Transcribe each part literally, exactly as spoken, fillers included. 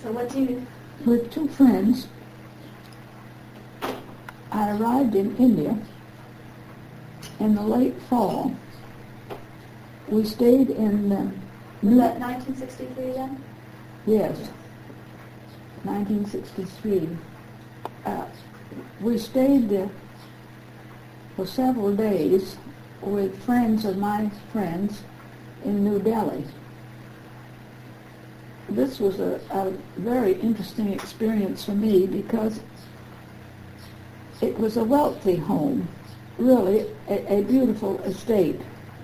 So what do you... With two friends, I arrived in India in the late fall. We stayed in... Uh, Was that nineteen sixty-three then? Yes, nineteen sixty-three. Uh, we stayed there for several days with friends of my friends in New Delhi. This was a, a very interesting experience for me because it was a wealthy home, really a, a beautiful estate.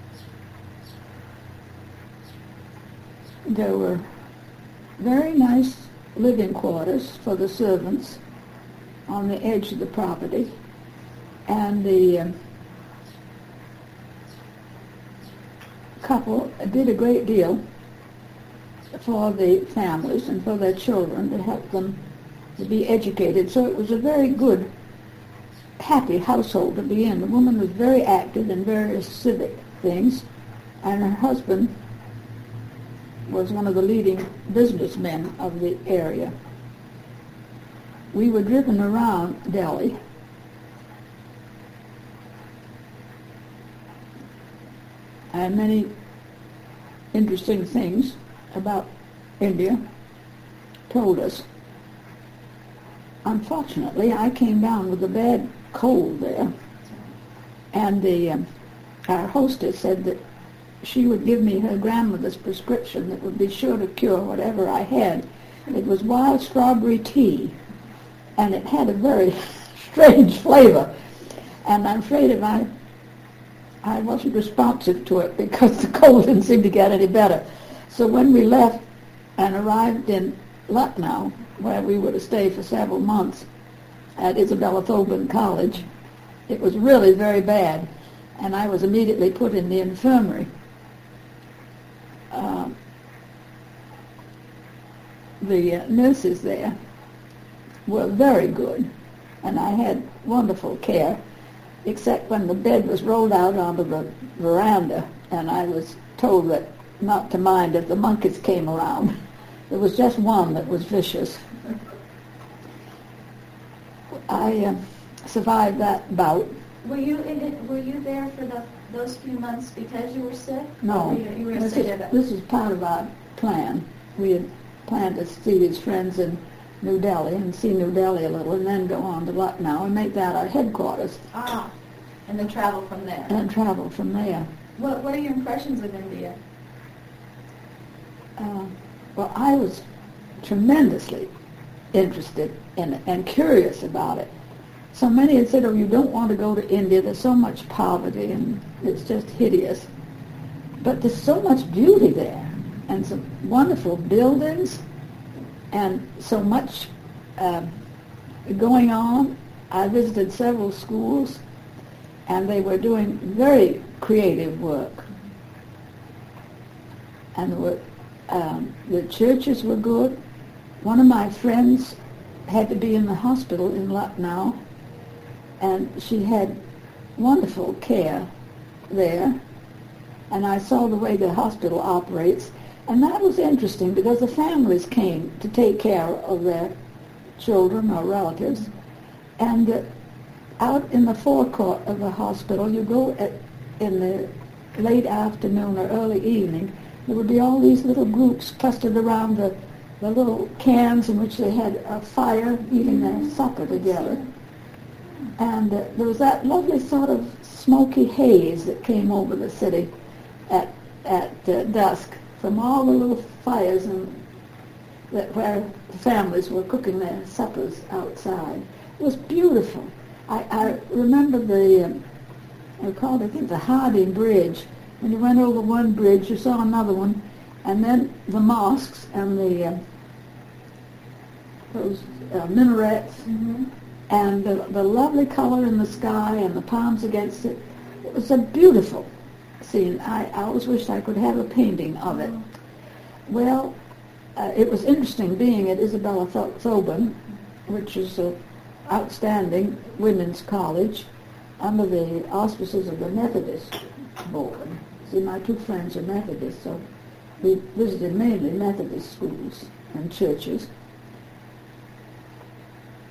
There were very nice living quarters for the servants on the edge of the property, and the um, couple did a great deal for the families and for their children to help them to be educated. So it was a very good, happy household to be in. The woman was very active in various civic things, and her husband was one of the leading businessmen of the area. We were driven around Delhi, and many interesting things about India told us. Unfortunately, I came down with a bad cold there, and the um, our hostess said that she would give me her grandmother's prescription that would be sure to cure whatever I had. It was wild strawberry tea, and it had a very strange flavor, and I'm afraid if I I wasn't responsive to it because the cold didn't seem to get any better. So when we left and arrived in Lucknow, where we were to stay for several months at Isabella Thoburn College, it was really very bad, and I was immediately put in the infirmary. Uh, the uh, nurses there were very good, and I had wonderful care, except when the bed was rolled out onto the veranda, and I was told that not to mind if the monkeys came around. There was just one that was vicious. I uh, survived that bout. Were you in it, were you there for the, those few months because you were sick? No, you, you were this, sick is, of it? this is part of our plan. We had planned to see these friends in New Delhi and see New Delhi a little, and then go on to Lucknow and make that our headquarters. Ah, and then travel from there. And travel from there. What What are your impressions of India? Uh, well, I was tremendously interested in it and curious about it. So many had said, oh, you don't want to go to India. There's so much poverty and it's just hideous. But there's so much beauty there and some wonderful buildings and so much uh, going on. I visited several schools, and they were doing very creative work. And there were, um, the churches were good. One of my friends had to be in the hospital in Lucknow, and she had wonderful care there. And I saw the way the hospital operates, and that was interesting because the families came to take care of their children or relatives. And uh, out in the forecourt of the hospital, you go at, in the late afternoon or early evening, there would be all these little groups clustered around the, the little cans in which they had a fire eating their supper together. And uh, there was that lovely sort of smoky haze that came over the city at at uh, dusk from all the little fires and that where the families were cooking their suppers outside. It was beautiful. I, I remember the, um, I called, I think, the Harding Bridge. When you went over one bridge, you saw another one, and then the mosques and the uh, those uh, minarets, Mm-hmm. and the, the lovely color in the sky and the palms against it. It was a beautiful scene. I, I always wished I could have a painting of it. Well, uh, it was interesting being at Isabella Th- Thoburn, which is an outstanding women's college under the auspices of the Methodist Board. See, my two friends are Methodists, so we visited mainly Methodist schools and churches.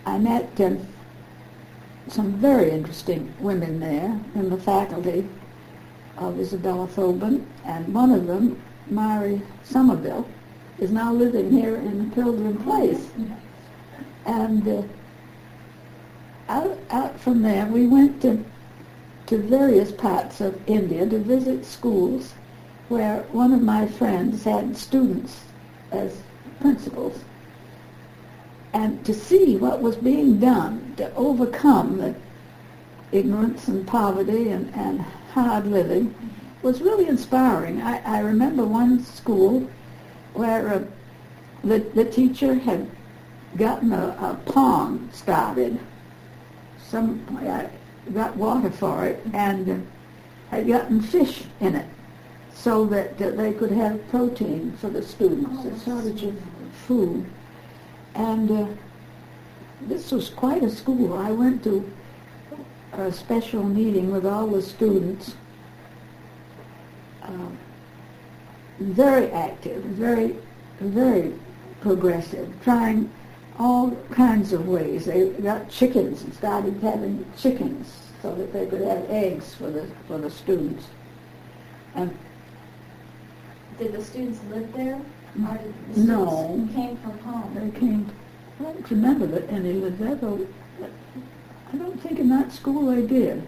I met um, some very interesting women there in the faculty of Isabella Thoburn, and one of them, Mary Somerville, is now living here in Pilgrim Place. And uh, out, out from there, we went to, to various parts of India to visit schools where one of my friends had students as principals, and to see what was being done to overcome the ignorance and poverty and, and hard living was really inspiring. I, I remember one school where uh, the, the teacher had gotten a, a pond started. Some uh, got water for it and uh, had gotten fish in it so that uh, they could have protein for the students, a shortage of food. And uh, this was quite a school. I went to a special meeting with all the students, uh, very active, very, very progressive, trying all kinds of ways. They got chickens and started having chickens so that they could have eggs for the for the students. And did the students live there? Or did the students no, came from home? They came. I don't remember that any lived there, though. I don't think in that school they did.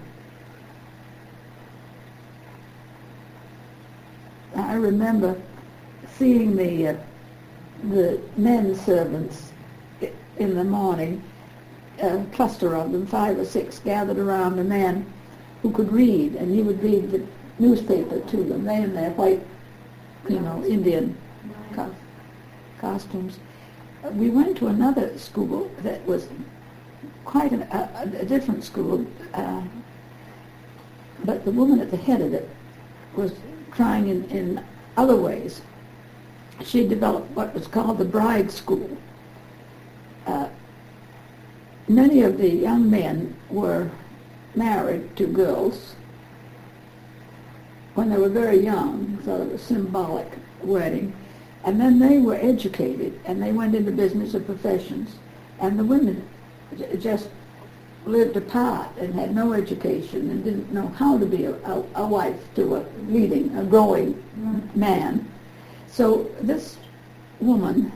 I remember seeing the uh, the men servants in the morning, a cluster of them, five or six, gathered around a man who could read, and he would read the newspaper to them. They in their white, you know, Indian co- costumes. We went to another school that was quite a, a, a different school, uh, but the woman at the head of it was trying in, in other ways. She developed what was called the bride school. Uh, many of the young men were married to girls when they were very young, sort of a symbolic wedding, and then they were educated and they went into business or professions, and the women j- just lived apart and had no education and didn't know how to be a, a, a wife to a leading, a growing mm-hmm. man. So this woman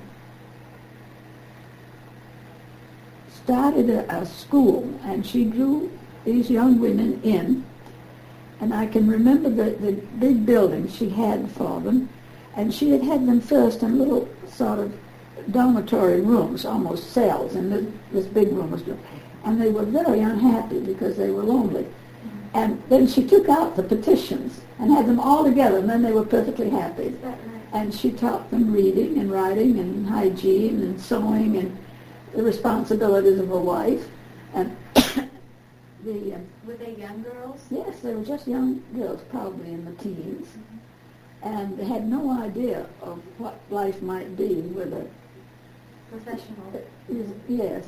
started a, a school, and she drew these young women in, and I can remember the, the big building she had for them, and she had had them first in little sort of dormitory rooms, almost cells, and this, this big room was, and they were very unhappy because they were lonely. And then she took out the petitions and had them all together, and then they were perfectly happy. Is that right? And she taught them reading and writing and hygiene and sewing and the responsibilities of a wife. And the uh, were they young girls? yes, they were just young girls, probably in the teens, mm-hmm. and they had no idea of what life might be with a professional. Uh, yes.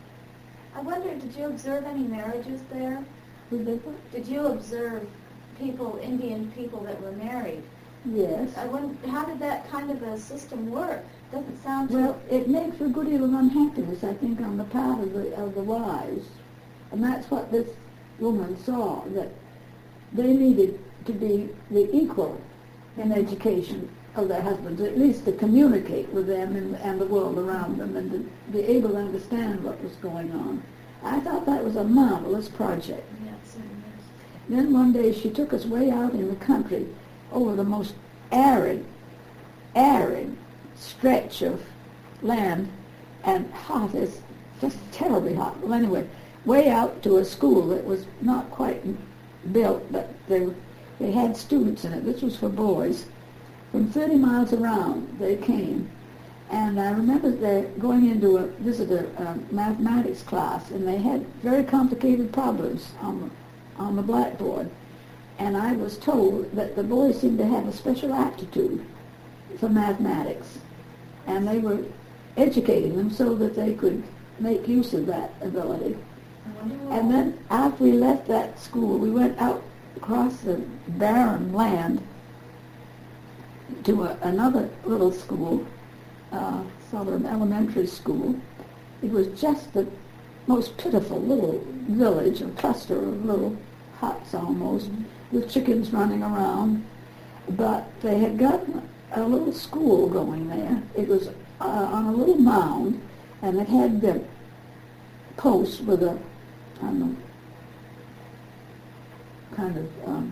I wonder, did you observe any marriages there? Did they what? Did you observe people, Indian people that were married? Yes. I wonder, how did that kind of a system work? Doesn't sound too... Well, it makes a good deal of unhappiness, I think, on the part of the of the wives, and that's what this woman saw, that they needed to be the equal in education of their husbands, at least to communicate with them and, and the world around them, and to be able to understand what was going on. I thought that was a marvelous project. Yes, yes. Then one day she took us way out in the country over the most arid, arid stretch of land, and hot, it's just terribly hot. Well, anyway, way out to a school that was not quite built, but they they had students in it. This was for boys. From thirty miles around, they came. And I remember they going into a visit a, a mathematics class, and they had very complicated problems on the, on the blackboard. And I was told that the boys seemed to have a special aptitude for mathematics, and they were educating them so that they could make use of that ability. And then after we left that school, we went out across the barren land to a, another little school, uh, sort of an elementary school. It was just the most pitiful little village, a cluster of little huts almost, with chickens running around. But they had gotten a little school going there. It was uh, on a little mound, and it had the posts with a, I don't know, kind of, um,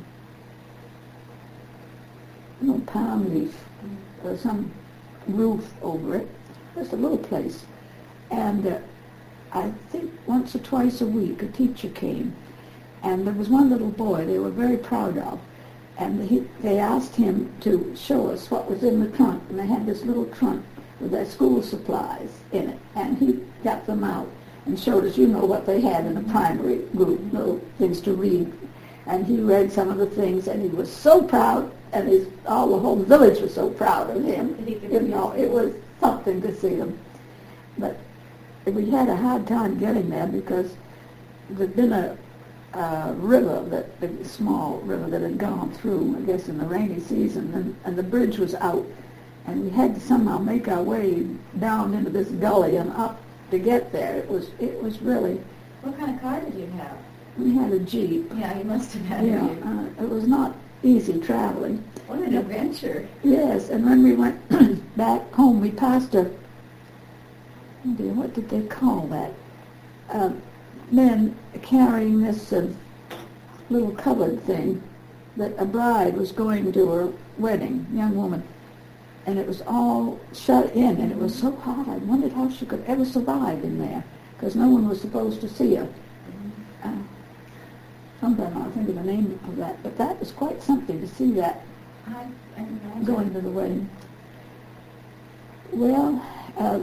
you know, palm leaf or some roof over it. Just a little place. And uh, I think once or twice a week a teacher came, and there was one little boy they were very proud of, and he, they asked him to show us what was in the trunk, and they had this little trunk with their school supplies in it, and he got them out and showed us, you know, what they had in the primary group, little things to read. And he read some of the things, and he was so proud, and his, all the whole village was so proud of him. You know, it was something to see him. But we had a hard time getting there because there'd been a, a river, that a small river that had gone through, I guess, in the rainy season, and, and the bridge was out, and we had to somehow make our way down into this gully and up to get there. It was it was really. What kind of car did you have? We had a Jeep. Yeah, you must have had Yeah, a Jeep. uh, it was not easy traveling. What an adventure. Yes, and when we went back home, we passed a, oh dear, what did they call that? Uh, men carrying this uh, little covered thing that a bride was going to her wedding, young woman, and it was all shut in, and it was so hot. I wondered how she could ever survive in there, because no one was supposed to see her. Uh, sometime I'll think of the name of that, but that was quite something to see that. I, I Going to the wedding. Well, uh,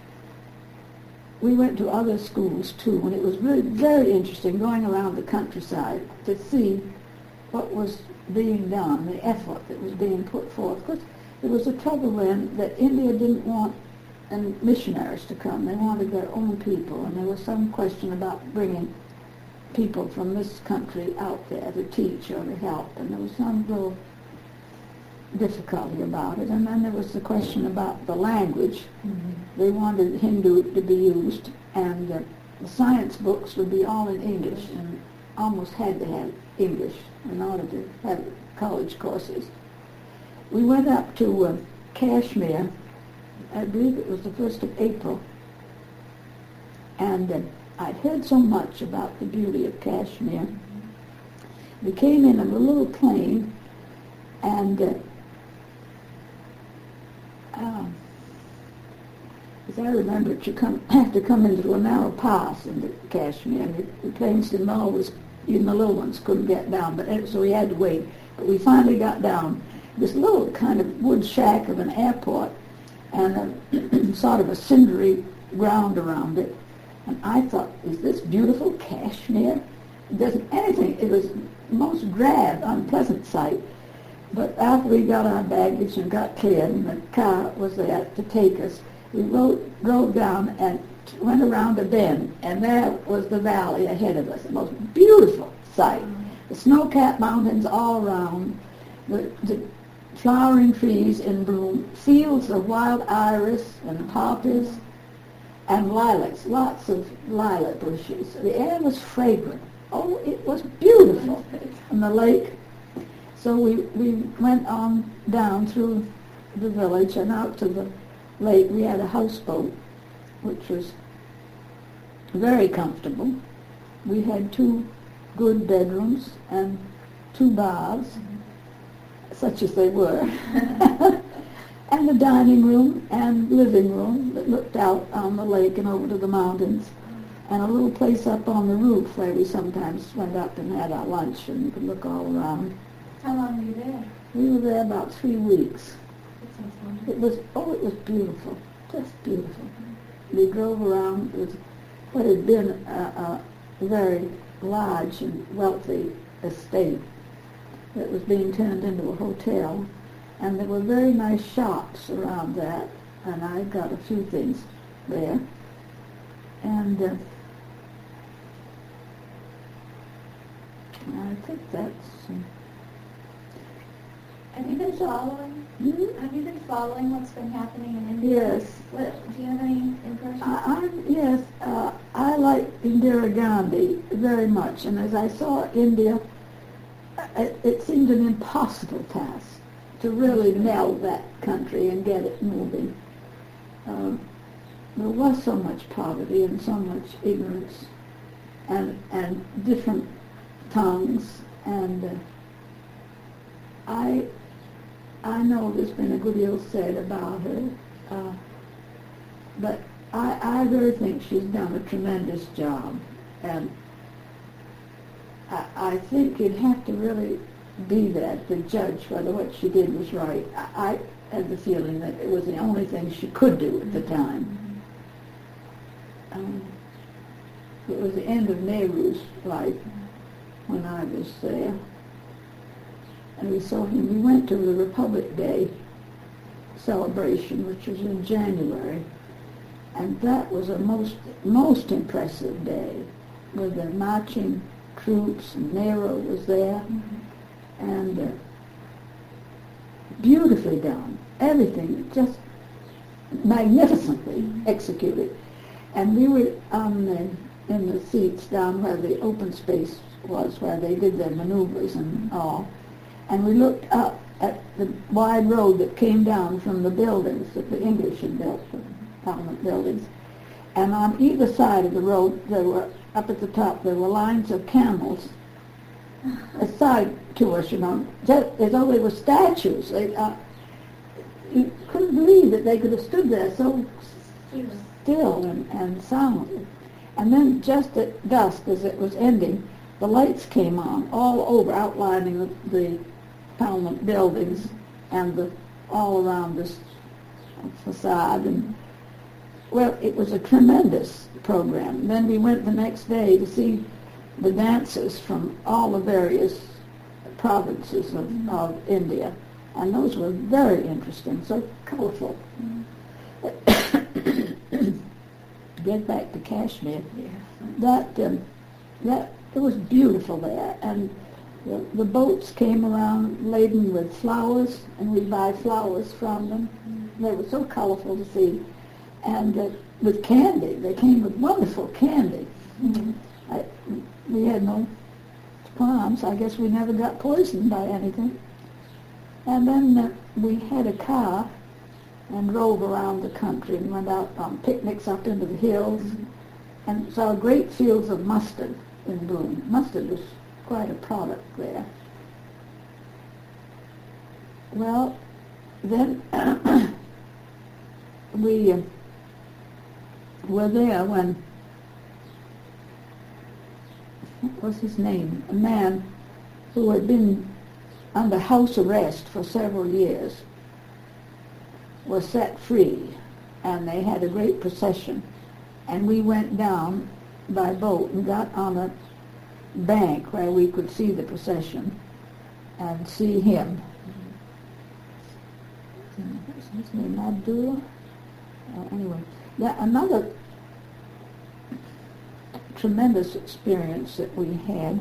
we went to other schools too, and it was really very interesting going around the countryside to see what was being done, the effort that was being put forth. Because there was a trouble then that India didn't want and missionaries to come. They wanted their own people, and there was some question about bringing people from this country out there to teach or to help, and there was some little difficulty about it. And then there was the question about the language. Mm-hmm. They wanted Hindu to be used, and uh, the science books would be all in English, and almost had to have English in order to have college courses. We went up to uh, Kashmir, I believe it was the first of April, and uh, I'd heard so much about the beauty of Kashmir. We came in on a little plane, and uh, Um, as I remember it, you come, have to come into a narrow pass into Kashmir. The, the planes didn't always, even the little ones couldn't get down, but so we had to wait. But we finally got down. This little kind of wood shack of an airport, and a, sort of a cindery ground around it. And I thought, is this beautiful Kashmir? It doesn't anything. It was the most drab, unpleasant sight. But after we got our baggage and got cleared, and the car was there to take us, we rode, drove down and went around a bend, and there was the valley ahead of us, the most beautiful sight. The snow-capped mountains all around, the, the flowering trees in bloom, fields of wild iris and poppies and lilacs, lots of lilac bushes. The air was fragrant. Oh, it was beautiful. And the lake. So we, we went on down through the village and out to the lake. We had a houseboat, which was very comfortable. We had two good bedrooms and two baths, such as they were, and a dining room and living room that looked out on the lake and over to the mountains, and a little place up on the roof where we sometimes went up and had our lunch, and you could look all around. How long were you there? We were there about three weeks. That sounds wonderful. It was, oh, it was beautiful, just beautiful. We drove around with what had been a, a very large and wealthy estate that was being turned into a hotel, and there were very nice shops around that, and I got a few things there. And uh, I think that's... Uh, Have you been following? Mm-hmm. Have you been following what's been happening in India? Yes. What, do you have any impressions? I, I, yes, uh, I like the Indira Gandhi very much, and as I saw India, it, it seemed an impossible task to really meld that country and get it moving. Um, there was so much poverty and so much ignorance and and different tongues, and uh, I I know there's been a good deal said about her, uh, but I, I really think she's done a tremendous job, and I, I think you'd have to really be that to judge whether what she did was right. I, I had the feeling that it was the only thing she could do at the time. Um, it was the end of Nehru's life when I was there, and we saw him. We went to the Republic Day celebration, which was in January, and that was a most most impressive day with the marching troops, and Nehru was there, mm-hmm. and uh, beautifully done. Everything just magnificently mm-hmm. executed. And we were on the, in the seats down where the open space was, where they did their maneuvers and all. And we looked up at the wide road that came down from the buildings that the English had built, the Parliament buildings. And on either side of the road, there were, up at the top, there were lines of camels aside to us, you know, just as though they were statues. They, uh, you couldn't believe that they could have stood there so still and, and sound. And then just at dusk, as it was ending, the lights came on all over, outlining the, the Parliament buildings and the all around this facade. And well, it was a tremendous program. Then we went the next day to see the dancers from all the various provinces of, of India, and those were very interesting, so colorful. Get back to Kashmir. Yeah. That um, that it was beautiful there, and the, the boats came around laden with flowers, and we buy flowers from them. Mm-hmm. They were so colorful to see, and uh, with candy. They came with wonderful candy. Mm-hmm. I, we had no qualms. I guess we never got poisoned by anything. And then uh, we had a car and drove around the country and went out on picnics up into the hills, mm-hmm. and saw great fields of mustard in bloom. Mustard was quite a product there. Well, then we uh, were there when, what was his name? A man who had been under house arrest for several years was set free, and they had a great procession, and we went down by boat and got on a bank where we could see the procession and see him. What's his name? Abdullah? Uh, anyway, that another tremendous experience that we had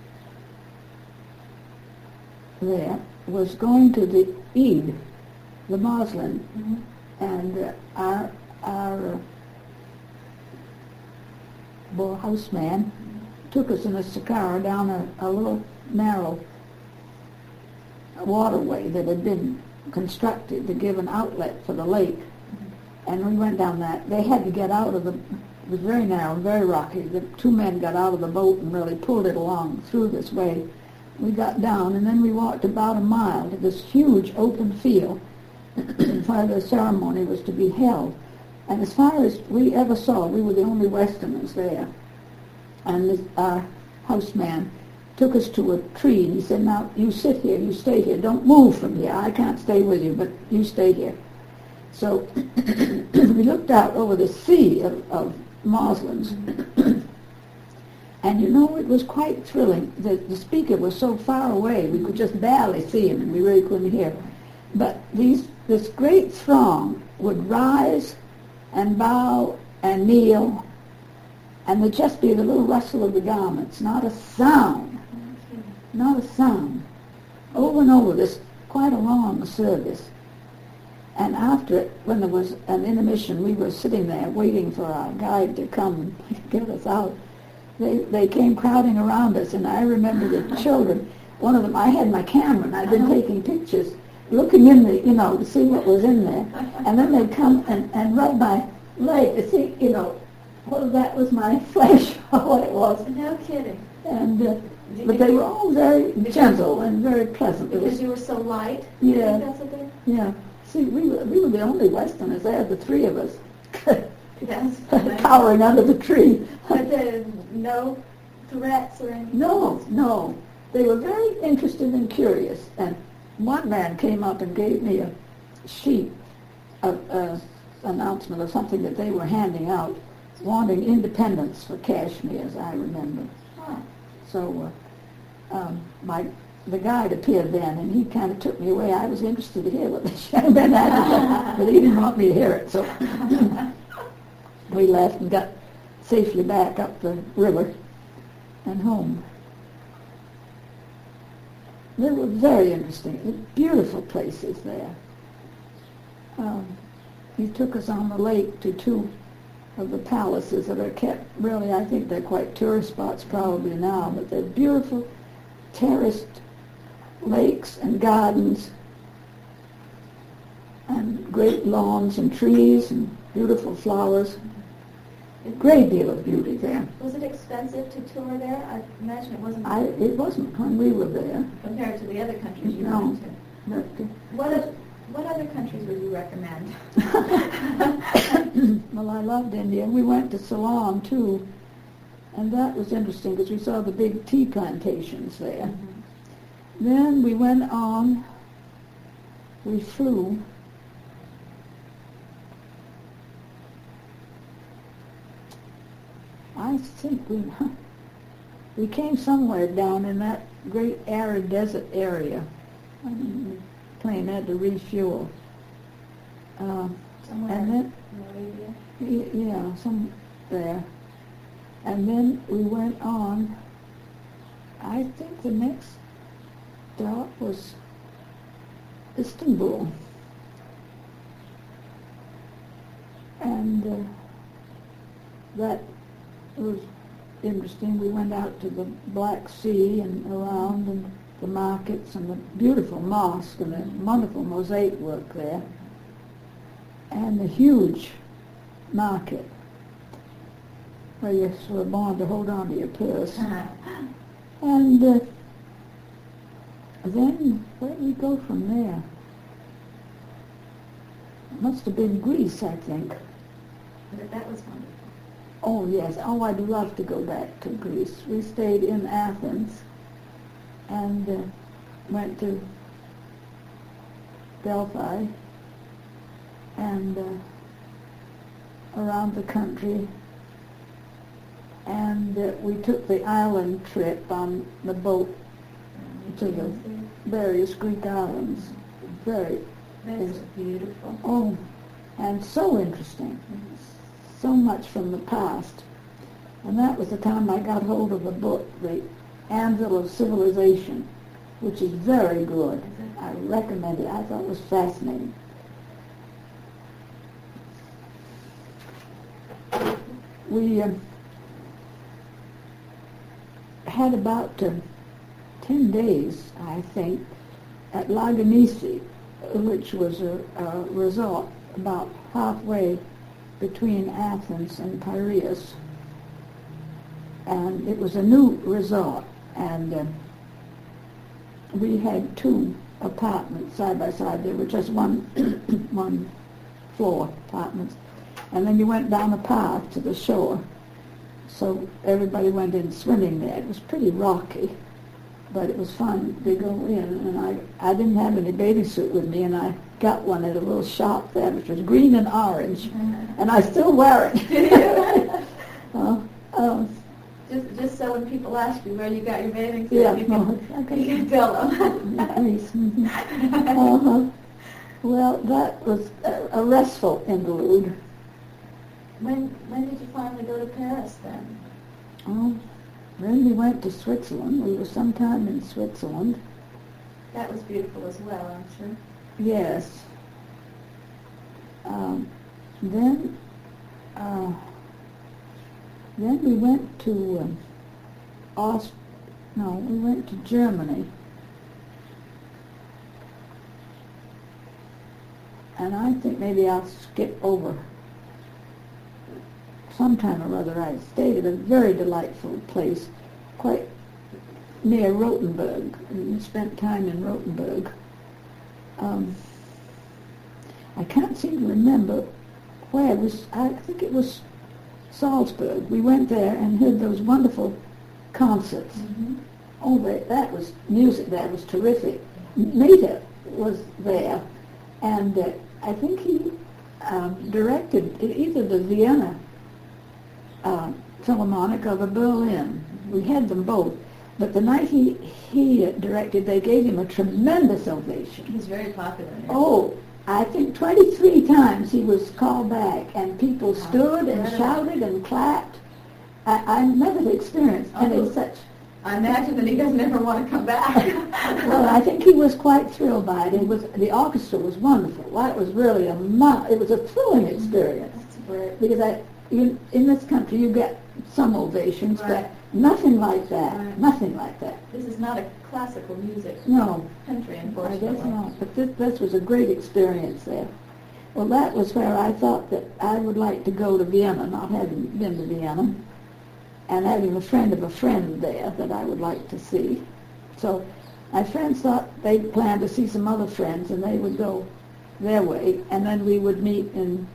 there was going to the Eid, the Muslim, mm-hmm. and uh, our our uh, houseman took us in a car down a, a little narrow waterway that had been constructed to give an outlet for the lake, mm-hmm. and we went down that. They had to get out of the. It was very narrow, very rocky. The two men got out of the boat and really pulled it along through this way. We got down, and then we walked about a mile to this huge open field where the ceremony was to be held. And as far as we ever saw, we were the only Westerners there. And this, our houseman took us to a tree, and he said, now, you sit here, you stay here. Don't move from here. I can't stay with you, but you stay here. So we looked out over the sea of, of Muslims. And you know, it was quite thrilling. The, the speaker was so far away, we could just barely see him, and we really couldn't hear. But these, this great throng would rise and bow and kneel, and there'd just be the little rustle of the garments, not a sound, not a sound. Over and over, this quite a long service. And after it, when there was an intermission, we were sitting there waiting for our guide to come and get us out. they they came crowding around us, and I remember the children. One of them, I had my camera, and I'd been Uh-huh. taking pictures, looking in the, you know, to see what was in there. And then they'd come and, and rub my leg to see, you know, whether that was my flesh or what it was. No kidding. And uh, but they were all very gentle and very pleasant. It Because was, you were so light? Yeah. I think that's what they... yeah. See, we were, we were the only Westerners there, the three of us, Yes. cowering under the tree. But there no threats or anything? No, no. They were very interested and curious. And one man came up and gave me a sheet of uh, announcement of something that they were handing out, wanting independence for Kashmir, as I remember. Huh. So uh, um, my the guide appeared then, and he kind of took me away. I was interested to hear what the showman had to say, but he didn't want me to hear it. So we left and got safely back up the river and home. They were very interesting, beautiful places there. Um, he took us on the lake to two of the palaces that are kept, really, I think they're quite tourist spots probably now, but they're beautiful terraced lakes and gardens and great lawns and trees and beautiful flowers. A great deal of beauty there. Was it expensive to tour there? I imagine it wasn't I, it wasn't when we were there. compared to the other countries you No. went to. But, uh, What, oth- what other countries would you recommend? well, I loved India. We went to Ceylon, too, and that was interesting because we saw the big tea plantations there. Mm-hmm. Then we went on, we flew I think we we came somewhere down in that great arid desert area. I mean, the plane had to refuel. Uh, Somewhere and then, in Arabia? y- yeah, some there. And then we went on. I think the next stop was Istanbul. And uh, that was interesting. We went out to the Black Sea and around and the markets and the beautiful mosque and the wonderful mosaic work there. And the huge market where you're sort of born to hold on to your purse. And uh, then where did we go from there? It must have been Greece, I think. But that was wonderful. Oh, yes. Oh, I'd love to go back to Greece. We stayed in Athens and uh, went to Delphi and uh, around the country. And uh, we took the island trip on the boat to the various Greek islands. Very, That's beautiful. oh, and so interesting. So much from the past. And that was the time I got hold of the book, The Anvil of Civilization, which is very good. I recommend it. I thought it was fascinating. We uh, had about uh, ten days, I think, at Laganisi, which was a, a resort about halfway between Athens and Piraeus. And it was a new resort, and uh, we had two apartments side by side. They were just one one floor apartments. And then you went down a path to the shore. So everybody went in swimming there. It was pretty rocky, but it was fun to go in. And I, I didn't have any bathing suit with me, and I got one at a little shop there, which was green and orange, and I still wear it. uh, uh, Just, just so when people ask you where you got your bathing suit, yeah, you, no, can, okay. you can tell them. Nice. Mhm. Uh-huh. Well, that was a, a restful interlude. When when did you finally go to Paris then? Oh, then we went to Switzerland. We were sometime in Switzerland. That was beautiful as well, I'm sure. Yes. Um, then uh, then we went to um, Aust- no, we went to Germany. And I think maybe I'll skip over. Sometime or other I stayed at a very delightful place, quite near Rothenburg, and we spent time in Rothenburg. Um, I can't seem to remember where it was. I think it was Salzburg. We went there and heard those wonderful concerts. Mm-hmm. Oh, they, that was music. That was terrific. Nita was there, and uh, I think he um, directed either the Vienna uh, Philharmonic or the Berlin. We had them both. But the night he he directed, they gave him a tremendous ovation. He's very popular. Oh, I think twenty-three times he was called back, and people stood and shouted and clapped. I, I never experienced any Oh. such. I imagine that he doesn't ever want to come back. Well, I think he was quite thrilled by it. It was the orchestra was wonderful. Well, it was really a mo- it was a thrilling experience. That's great. Because I, you, in this country, you get some ovations, Right. but nothing like that. Right. Nothing like that. This is not a classical music No. country, I unfortunately. guess not, but this, this was a great experience there. Well, that was where I thought that I would like to go to Vienna, not having been to Vienna, and having a friend of a friend there that I would like to see. So my friends thought they planned to see some other friends, and they would go their way, and then we would meet in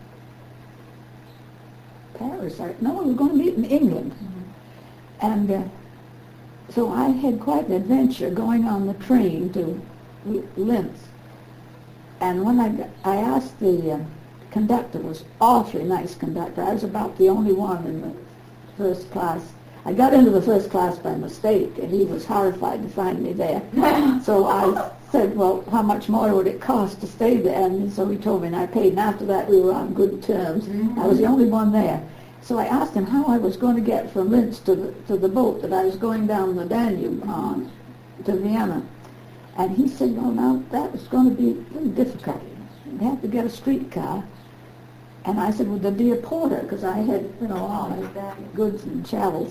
Paris. Or, no, we were going to meet in England. Mm-hmm. And uh, so I had quite an adventure going on the train to Linz. And when I, got, I asked the uh, conductor, was awfully nice conductor. I was about the only one in the first class. I got into the first class by mistake, and he was horrified to find me there. So I said, well, how much more would it cost to stay there? And so he told me, and I paid. And after that, we were on good terms. Mm-hmm. I was the only one there. So I asked him how I was going to get from Linz to the, to the boat that I was going down the Danube on to Vienna. And he said, well, now, that was going to be very difficult. You'd have to get a streetcar. And I said, would there be a porter? Because I had, you know, all my goods and chattels.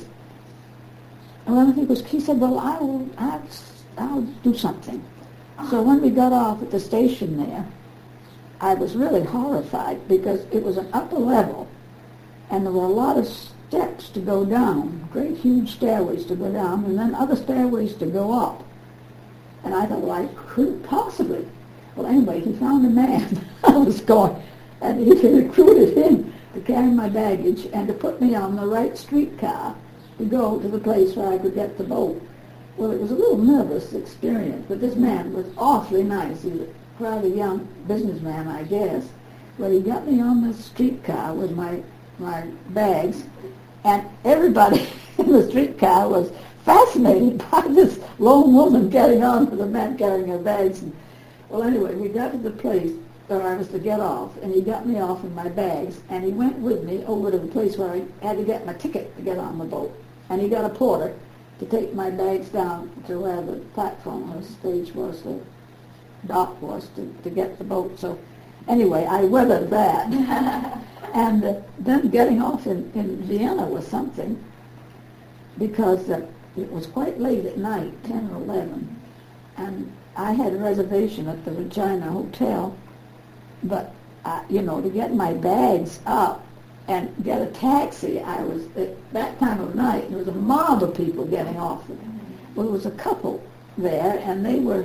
Well, he, was, he said, well, I will, I'll, I'll do something. So when we got off at the station there, I was really horrified because it was an upper level, and there were a lot of steps to go down, great huge stairways to go down, and then other stairways to go up. And I thought, well, I couldn't possibly. Well, anyway, he found a man I was going, and he recruited him to carry my baggage and to put me on the right streetcar to go to the place where I could get the boat. Well, it was a little nervous experience, but this man was awfully nice. He was a rather young businessman, I guess. Well, he got me on the streetcar with my my bags, and everybody in the streetcar was fascinated by this lone woman getting on with a man carrying her bags. And, well, anyway, we got to the place where I was to get off, and he got me off in my bags, and he went with me over to the place where I had to get my ticket to get on the boat. And he got a porter to take my bags down to where the platform or stage was, the dock was, to, to get the boat. So anyway, I weathered that. And uh, then getting off in, in Vienna was something, because uh, it was quite late at night, ten or eleven, and I had a reservation at the Regina Hotel, but, uh, you know, to get my bags up and get a taxi, I was, at that time of night, there was a mob of people getting off. Well, there was a couple there, and they were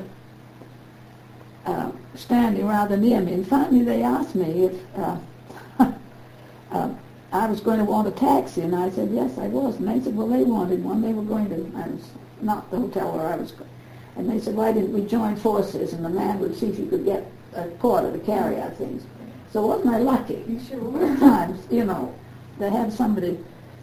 uh, standing rather near me, and finally they asked me if uh, uh, I was going to want a taxi, and I said, yes, I was. And they said, well, they wanted one. They were going to, I was not the hotel where I was going. And they said, why didn't we join forces, and the man would see if he could get a porter to carry our things. So wasn't I lucky? You sure were. Sometimes, you know, to have somebody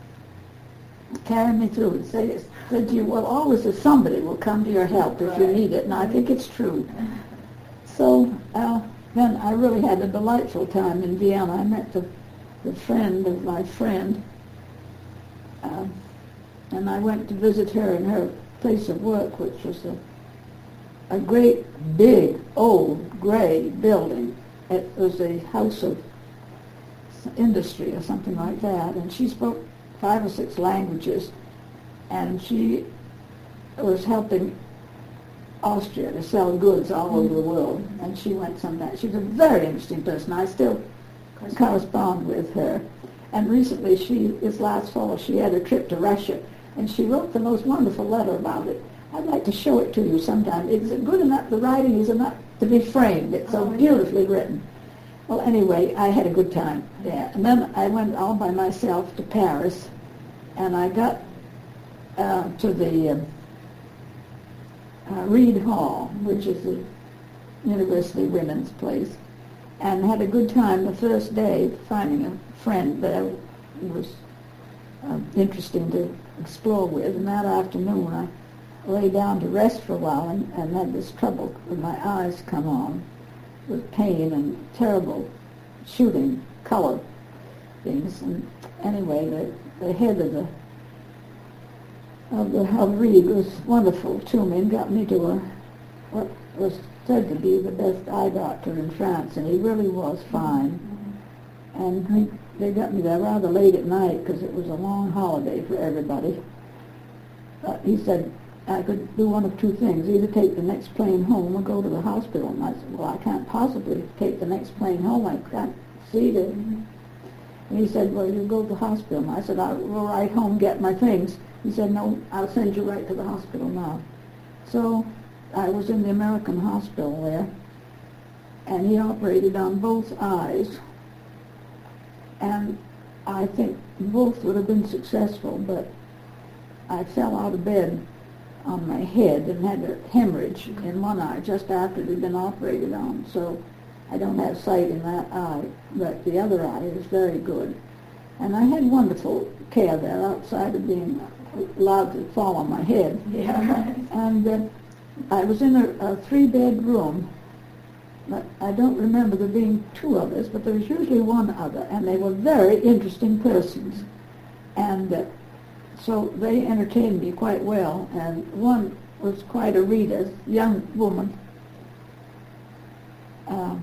carry me through and say, said to you, well, always there's somebody will come to your help if you need it, and I think it's true. So uh, then I really had a delightful time in Vienna. I met the, the friend of my friend, uh, and I went to visit her in her place of work, which was a, a great, big, old, gray building. It was a house of industry or something like that, and she spoke five or six languages, and she was helping Austria to sell goods all over the world, and she went sometimes. She was a very interesting person. I still correspond with her. And recently, she this last fall, she had a trip to Russia, and she wrote the most wonderful letter about it. I'd like to show it to you sometime. It's good enough, the writing is enough to be framed. It's so beautifully written. Well, anyway, I had a good time there. And then I went all by myself to Paris, and I got uh, to the uh, uh, Reed Hall, which is the University Women's place, and had a good time the first day finding a friend that was uh, interesting to explore with. And that afternoon I lay down to rest for a while and, and had this trouble with my eyes come on with pain and terrible shooting color things. And anyway, the, the head of the of the of Reed was wonderful to me and got me to a what was said to be the best eye doctor in France, and he really was fine. And he, they got me there rather late at night because it was a long holiday for everybody. But he said I could do one of two things, either take the next plane home or go to the hospital. And I said, well, I can't possibly take the next plane home. I can't see it. And he said, well, you go to the hospital. And I said, I'll go right home, get my things. He said, no, I'll send you right to the hospital now. So I was in the American hospital there, and he operated on both eyes. And I think both would have been successful, but I fell out of bed on my head and had a hemorrhage in one eye just after it had been operated on. So I don't have sight in that eye, but the other eye is very good. And I had wonderful care there outside of being allowed to fall on my head. Yeah. And uh, I was in a, a three-bed room. But I don't remember there being two of us, but there was usually one other, and they were very interesting persons. And uh, so they entertained me quite well, and one was quite a reader, young woman, um,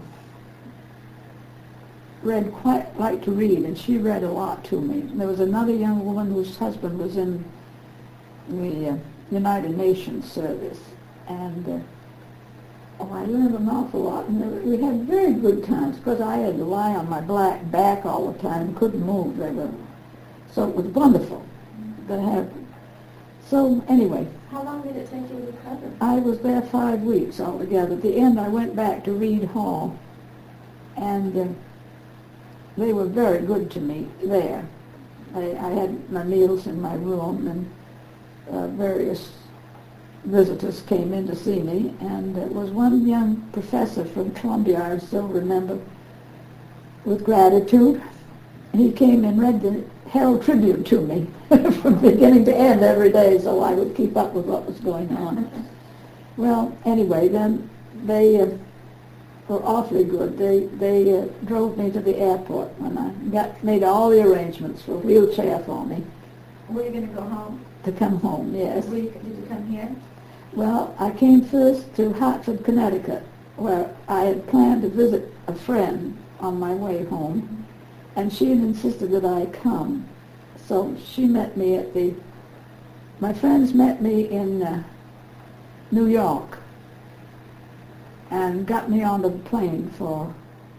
read quite, liked to read, and she read a lot to me. And there was another young woman whose husband was in the uh, United Nations service, and uh, oh, I learned an awful lot, and there, we had very good times, because I had to lie on my black back all the time, couldn't move. They were, so it was wonderful to have. So anyway. How long did it take you to recover? I was there five weeks altogether. At the end, I went back to Reed Hall, and uh, they were very good to me there. I, I had my meals in my room, and uh, various visitors came in to see me, and there was one young professor from Columbia I still remember with gratitude. He came and read the Herald Tribune to me from beginning to end every day, so I would keep up with what was going on. Well, anyway, then they uh, were awfully good. They they uh, drove me to the airport, and I got made all the arrangements for a wheelchair for me. Were you going to go home? To come home, yes. Were you, did you come here? Well, I came first to Hartford, Connecticut, where I had planned to visit a friend on my way home, and she had insisted that I come. So she met me at the, my friends met me in uh, New York and got me on the plane for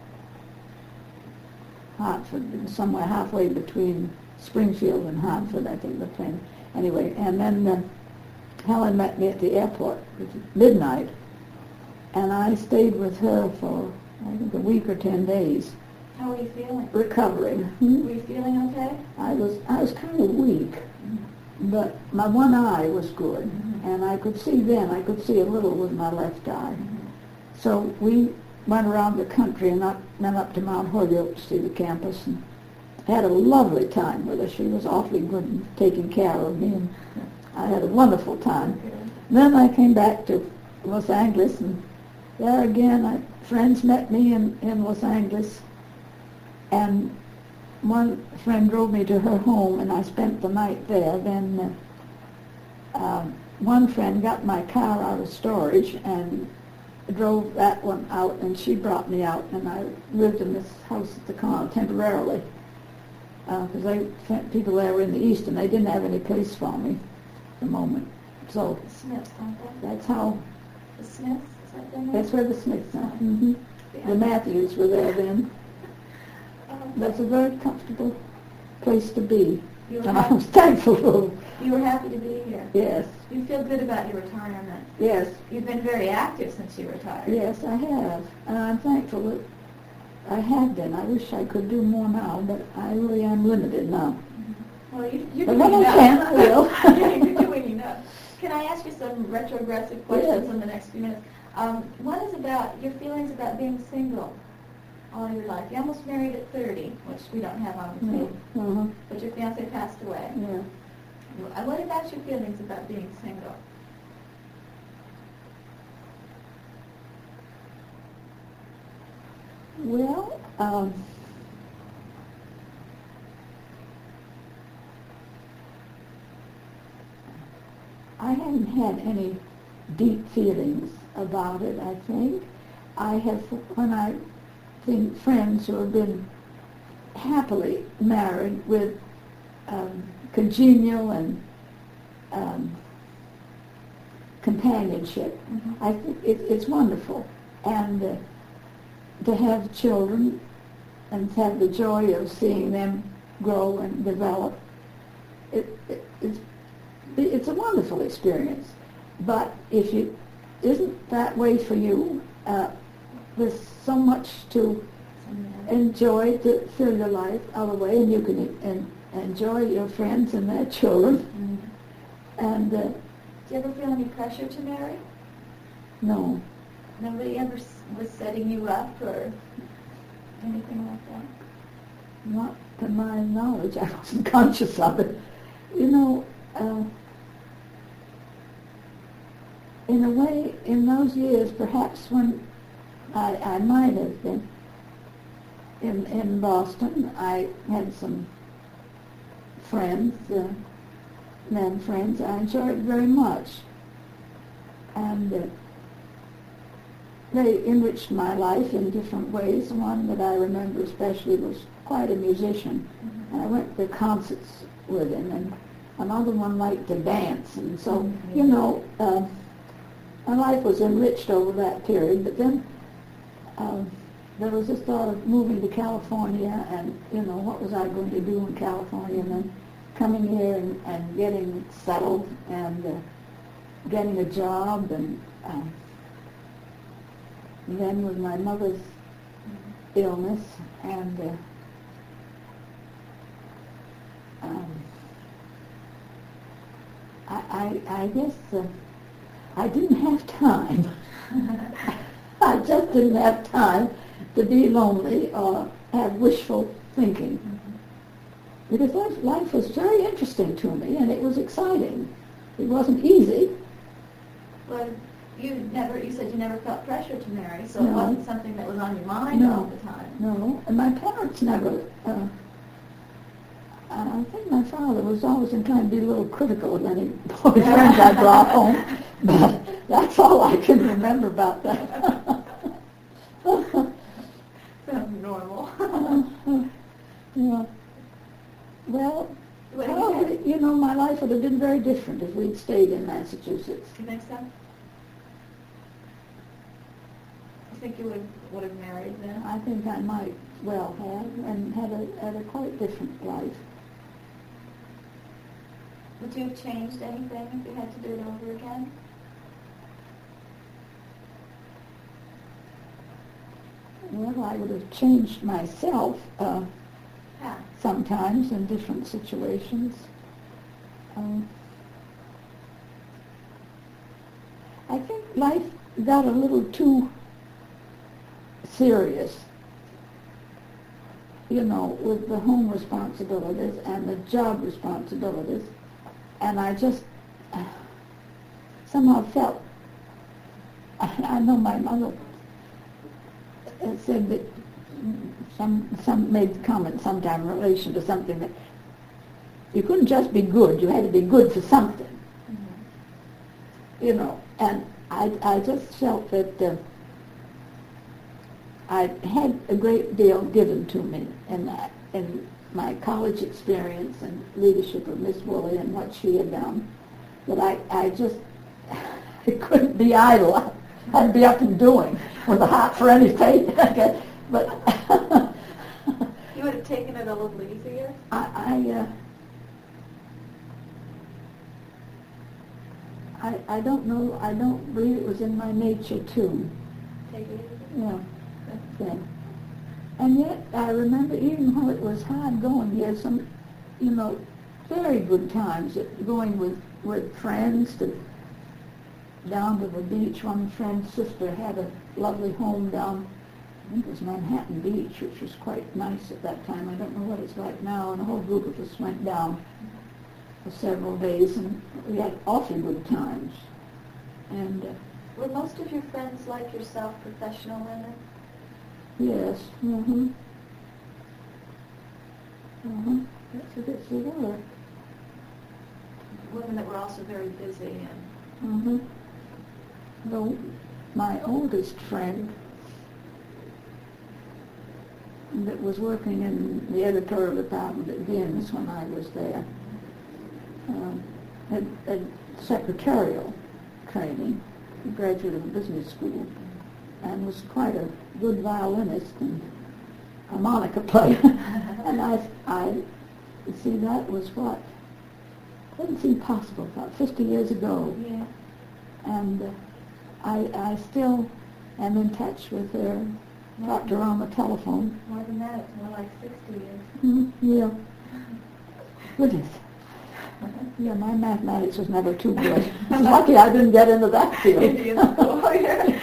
Hartford, somewhere halfway between Springfield and Hartford, I think the plane. Anyway, and then uh, Helen met me at the airport at midnight, and I stayed with her for, I think, a week or ten days. How were you feeling? Recovering. Hmm? Were you feeling okay? I was I was kind of weak, mm-hmm. but my one eye was good, mm-hmm. and I could see then. I could see a little with my left eye. Mm-hmm. So we went around the country and up, then up to Mount Holyoke to see the campus, and had a lovely time with her. She was awfully good in taking care of me, and I had a wonderful time. Okay. Then I came back to Los Angeles, and there again, I, friends met me in, in Los Angeles, and one friend drove me to her home, and I spent the night there. Then uh, um, one friend got my car out of storage and drove that one out, and she brought me out, and I lived in this house at the corner temporarily. because they sent people there were in the East, and they didn't have any place for me at the moment. So The Smiths, aren't they? that's how, The Smiths, is that their name? that's where the Smiths are. Mm-hmm. The Matthews were there then. Oh, That's a very comfortable place to be. You were, And I happy, was thankful for, you were happy to be here. yes, You feel good about your retirement. yes, You've been very active since you retired. yes, I have. And I'm thankful that I have been. I wish I could do more now, but I really am limited now. Well, you, you're But doing when I enough. can, I will. Yeah, you're doing enough. Can I ask you some retrogressive questions Yes. in the next few minutes? Um, one is about your feelings about being single all your life. You almost married at thirty, which we don't have on the tape, Uh-huh. but your fiance passed away. Yeah. Uh, What about your feelings about being single? Well, um, I haven't had any deep feelings about it, I think. I have, when I think friends who have been happily married with um, congenial and um, companionship, Mm-hmm. I think it, it's wonderful. And uh, to have children and to have the joy of seeing them grow and develop, it, it, it's, it's a wonderful experience. But if it isn't that way for you, uh, there's so much to enjoy to fill your life other way, and you can en- enjoy your friends and their children. Mm-hmm. And uh, Do you ever feel any pressure to marry? no, Nobody ever s- was setting you up or anything like that? not to my knowledge. I wasn't conscious of it. You know, uh, in a way, in those years, perhaps when I, I might have been in, in Boston, I had some friends, uh, men friends I enjoyed very much. And uh, they enriched my life in different ways. One that I remember especially was quite a musician. Mm-hmm. And I went to concerts with him, and another one liked to dance. And so, Mm-hmm. you know, uh, my life was enriched over that period. But then uh, there was this thought of moving to California, and, you know, what was I going to do in California? And then coming here and, and getting settled and uh, getting a job, and um, then with my mother's illness, and uh, um, I, I, I guess uh, I didn't have time. I just didn't have time to be lonely or have wishful thinking. Because life, life was very interesting to me, and it was exciting. It wasn't easy. Well, you never, you said you never felt pressure to marry, so it No. wasn't something that was on your mind No. all the time. No, and my parents never, uh, I think my father was always inclined to be a little critical of any boyfriends I brought home, but that's all I can remember about that. Sounds normal. Yeah. Well, What do you probably, think? you know, my life would have been very different if we'd stayed in Massachusetts. You think so? You think you would would have married then? I think I might well have, and had a, had a quite different life. Would you have changed anything if you had to do it over again? Well, I would have changed myself uh, Yeah. sometimes in different situations. Um, I think life got a little too serious, you know, with the home responsibilities and the job responsibilities, and I just uh, somehow felt, I, I know my mother uh, said that some some made comment sometime in relation to something that you couldn't just be good, you had to be good for something, Mm-hmm. you know, and I, I just felt that uh, I had a great deal given to me, and I, and my college experience and leadership of Miss Woolley and what she had done, that I, I just it couldn't be idle. I had to be up and doing with a heart for anything. But you would have taken it a little easier? I, I, uh, I, I don't know, I don't believe it was in my nature to. Take it easy? Yeah. Yeah. And yet, I remember even though it was hard going, you had some, you know, very good times at going with, with friends to down to the beach. One friend's sister had a lovely home down, I think it was Manhattan Beach, which was quite nice at that time. I don't know what it's like now. And a whole group of us went down for several days, and we had awfully good times. And uh, were most of your friends like yourself, professional women? yes, mm-hmm. Uh-huh. That's what it's were. Women that were also very busy and... Mm-hmm. Though my oldest friend that was working in the editorial department at Guinness when I was there um, had, had secretarial training, a graduate of a business school, and was quite a good violinist and harmonica player. And I, I see that was what didn't seem possible about fifty years ago. Yeah. And uh, I, I still am in touch with her. Talked to her on the telephone. More than that, it's more like sixty years. Mm-hmm. Yeah. Goodness. Yeah, my mathematics was never too good. I'm lucky I didn't get into that field. Oh, yeah.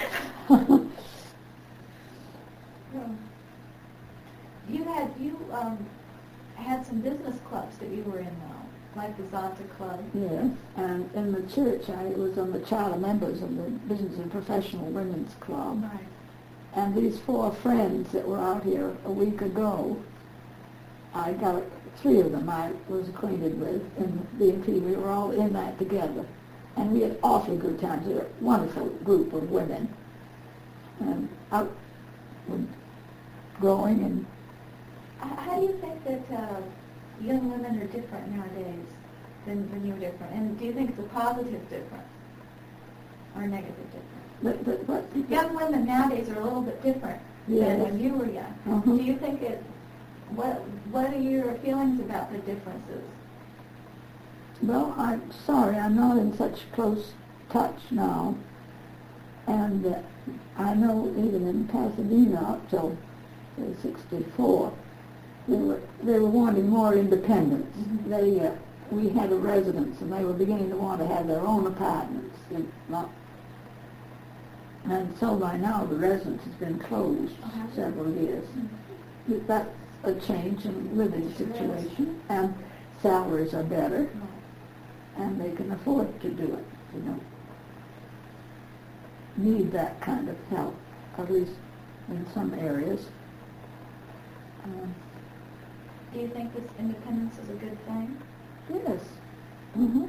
You had you um, had some business clubs that you were in now, like the Zonta Club. Yes, and in the church I was on the charter members of the Business and Professional Women's Club. Right. And these four friends that were out here a week ago, I got three of them I was acquainted with in B and P. We were all in that together. And we had awfully good times. They were a wonderful group of women. And out growing and... How do you think that uh, young women are different nowadays than when you were different? And do you think it's a positive difference or a negative difference? But, but, what, young women nowadays are a little bit different yes. than when you were young. Uh-huh. Do you think it, what, what are your feelings about the differences? Well, I'm sorry, I'm not in such close touch now. And uh, I know even in Pasadena up till uh, sixty-four, they were, they were wanting more independence. Mm-hmm. They, uh, we had a residence, and they were beginning to want to have their own apartments, and not. And so by now the residence has been closed uh-huh. several years. Mm-hmm. That's a change in living situation, and salaries are better, mm-hmm. and they can afford to do it. You know, need that kind of help, at least in some areas. Um, Do you think this independence is a good thing? Yes. Mm-hmm.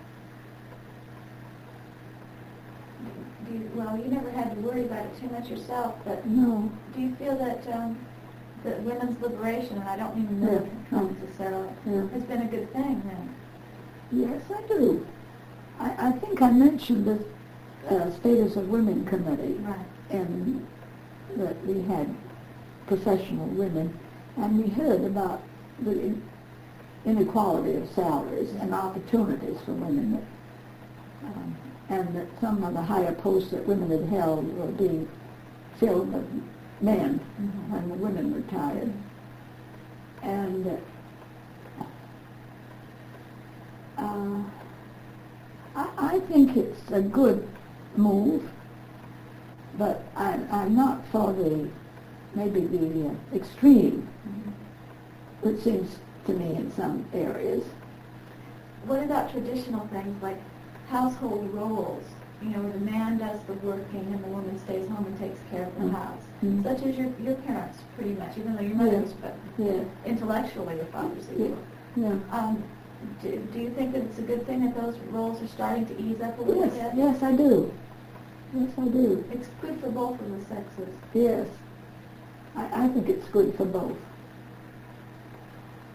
Do you, well, you never had to worry about it too much yourself, but no. Do you feel that um, that women's liberation, and I don't mean militant yeah. necessarily, yeah. has been a good thing then? Yes, I do. I, I think I mentioned the uh, Status of Women Committee, right. and that we had professional women, and we heard about the in- inequality of salaries and opportunities for women, that, um, and that some of the higher posts that women had held were being filled with men mm-hmm. when the women retired. And uh, I, I think it's a good move, but I, I'm not for the maybe the uh, extreme, mm-hmm. it seems to me in some areas. What about traditional things like household roles? You know, the man does the working and the woman stays home and takes care of the mm-hmm. house. Mm-hmm. Such as your your parents, pretty much, even though your mother's, yeah. but yeah. intellectually your father's equal. Yeah. yeah. Um, do, do you think that it's a good thing that those roles are starting to ease up a little yes, bit? Yes, I do. Yes, I do. It's good for both of the sexes. Yes. I, I think it's good for both.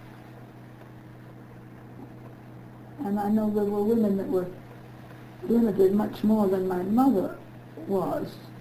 And I know there were women that were limited much more than my mother was.